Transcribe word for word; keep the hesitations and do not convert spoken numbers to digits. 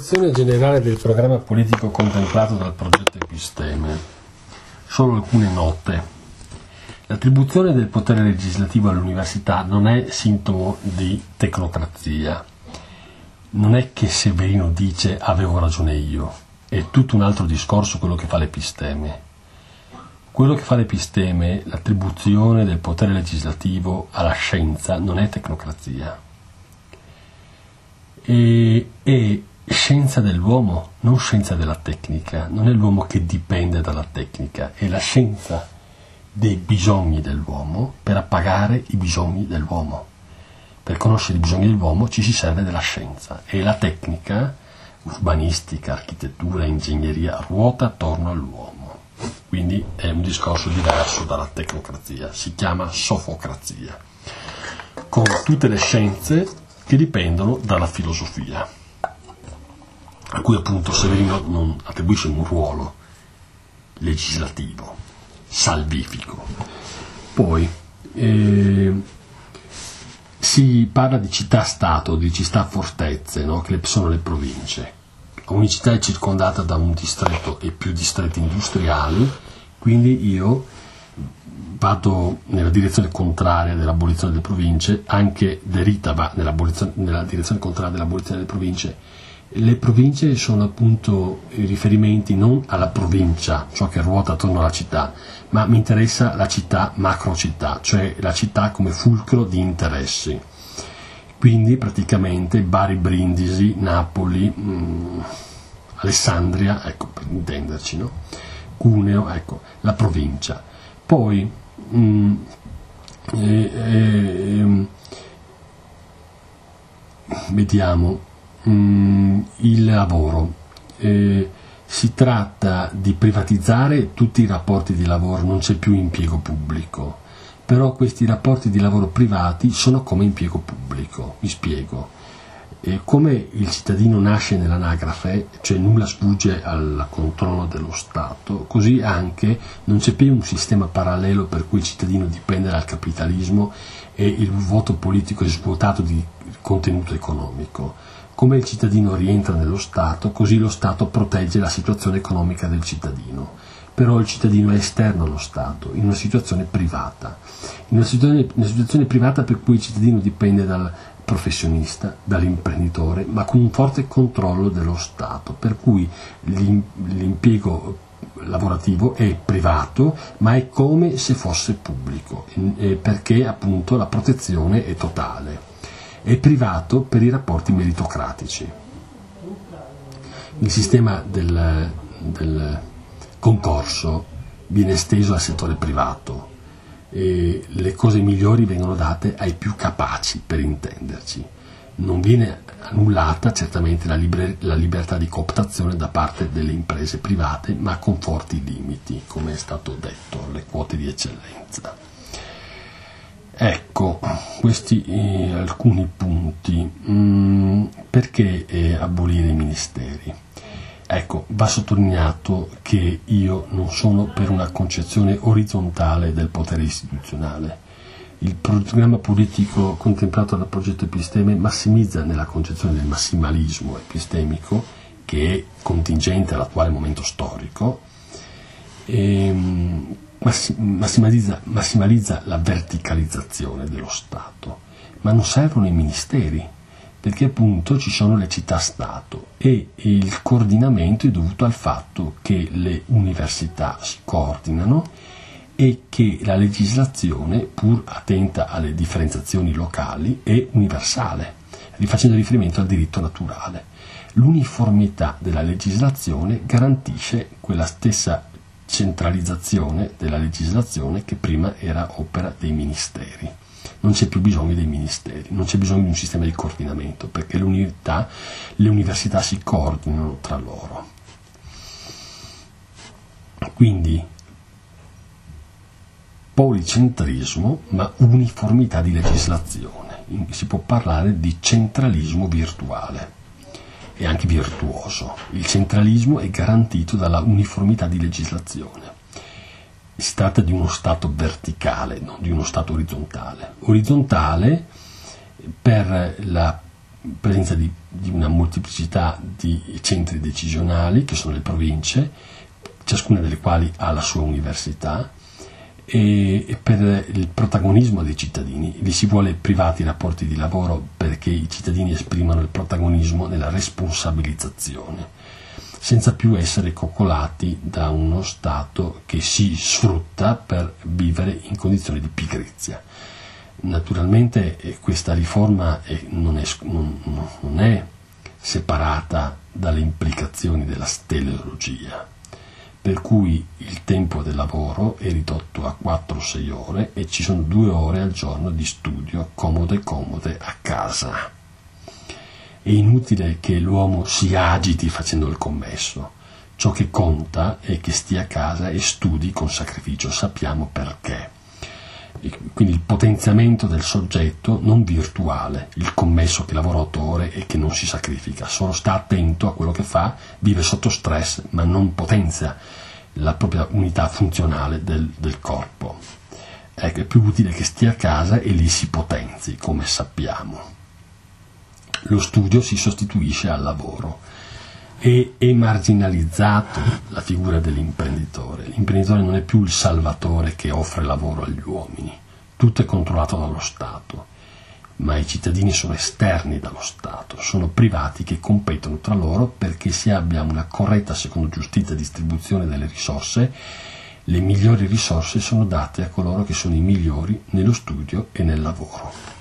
situazione generale del programma politico contemplato dal progetto Episteme. Solo alcune note. L'attribuzione del potere legislativo all'università non è sintomo di tecnocrazia. Non è che Severino dice avevo ragione io, è tutto un altro discorso quello che fa l'Episteme. Quello che fa l'Episteme, l'attribuzione del potere legislativo alla scienza, non è tecnocrazia. E, è scienza dell'uomo, non scienza della tecnica. Non è l'uomo che dipende dalla tecnica, è la scienza dei bisogni dell'uomo per appagare i bisogni dell'uomo. Per conoscere i bisogni dell'uomo ci si serve della scienza e la tecnica, urbanistica, architettura, ingegneria, ruota attorno all'uomo. Quindi è un discorso diverso dalla tecnocrazia, si chiama sofocrazia, con tutte le scienze che dipendono dalla filosofia, a cui appunto Severino non attribuisce un ruolo legislativo, salvifico. Poi eh, si parla di città-stato, di città-fortezze, no? Che sono le province. Ogni città è circondata da un distretto e più distretti industriali, quindi io vado nella direzione contraria dell'abolizione delle province, anche Derrida va nella direzione contraria dell'abolizione delle province. Le province sono appunto i riferimenti non alla provincia, ciò che ruota attorno alla città, ma mi interessa la città macrocittà, cioè la città come fulcro di interessi. Quindi praticamente Bari, Brindisi, Napoli, mh, Alessandria, ecco, per intenderci, no? Cuneo, ecco, la provincia. Poi mh, eh, eh, vediamo mh, il lavoro. Eh, si tratta di privatizzare tutti i rapporti di lavoro, non c'è più impiego pubblico. Però questi rapporti di lavoro privati sono come impiego pubblico, mi spiego. E come il cittadino nasce nell'anagrafe, cioè nulla sfugge al controllo dello Stato, così anche non c'è più un sistema parallelo per cui il cittadino dipende dal capitalismo e il voto politico è svuotato di contenuto economico. Come il cittadino rientra nello Stato, così lo Stato protegge la situazione economica del cittadino. Però il cittadino è esterno allo Stato, in una situazione privata, in una situazione, una situazione privata per cui il cittadino dipende dal professionista, dall'imprenditore, ma con un forte controllo dello Stato, per cui l'impiego lavorativo è privato, ma è come se fosse pubblico, perché appunto la protezione è totale. È privato per i rapporti meritocratici. Il sistema del, del concorso viene esteso al settore privato e le cose migliori vengono date ai più capaci, per intenderci. Non viene annullata certamente la, liber- la libertà di cooptazione da parte delle imprese private, ma con forti limiti, come è stato detto, le quote di eccellenza. Ecco, questi eh, alcuni punti. Mm, perché eh, abolire i ministeri? Ecco, va sottolineato che io non sono per una concezione orizzontale del potere istituzionale. Il programma politico contemplato dal progetto Episteme massimizza nella concezione del massimalismo epistemico, che è contingente all'attuale momento storico, e massimalizza, massimalizza la verticalizzazione dello Stato, ma non servono i ministeri, perché appunto ci sono le città-stato e il coordinamento è dovuto al fatto che le università si coordinano e che la legislazione, pur attenta alle differenziazioni locali, è universale, rifacendo riferimento al diritto naturale. L'uniformità della legislazione garantisce quella stessa centralizzazione della legislazione che prima era opera dei ministeri. Non c'è più bisogno dei ministeri, non c'è bisogno di un sistema di coordinamento, perché le, unità, le università si coordinano tra loro. Quindi policentrismo, ma uniformità di legislazione. Si può parlare di centralismo virtuale e anche virtuoso. Il centralismo è garantito dalla uniformità di legislazione. Si tratta di uno Stato verticale, non di uno Stato orizzontale. Orizzontale per la presenza di, di una molteplicità di centri decisionali, che sono le province, ciascuna delle quali ha la sua università, e, e per il protagonismo dei cittadini. Li si vuole privati i rapporti di lavoro perché i cittadini esprimano il protagonismo nella responsabilizzazione, senza più essere coccolati da uno Stato che si sfrutta per vivere in condizioni di pigrizia. Naturalmente eh, questa riforma è, non, è, non, non è separata dalle implicazioni della teleologia, per cui il tempo del lavoro è ridotto a quattro sei ore e ci sono due ore al giorno di studio comode comode a casa. È inutile che l'uomo si agiti facendo il commesso. Ciò che conta è che stia a casa e studi con sacrificio. Sappiamo perché. E quindi il potenziamento del soggetto non virtuale, il commesso che lavora otto ore e che non si sacrifica, solo sta attento a quello che fa, vive sotto stress, ma non potenzia la propria unità funzionale del, del corpo. Ecco, è più utile che stia a casa e lì si potenzi, come sappiamo. Lo studio si sostituisce al lavoro e è marginalizzato la figura dell'imprenditore. L'imprenditore non è più il salvatore che offre lavoro agli uomini, tutto è controllato dallo Stato, ma i cittadini sono esterni dallo Stato, sono privati che competono tra loro perché si abbia una corretta, secondo giustizia, distribuzione delle risorse. Le migliori risorse sono date a coloro che sono i migliori nello studio e nel lavoro.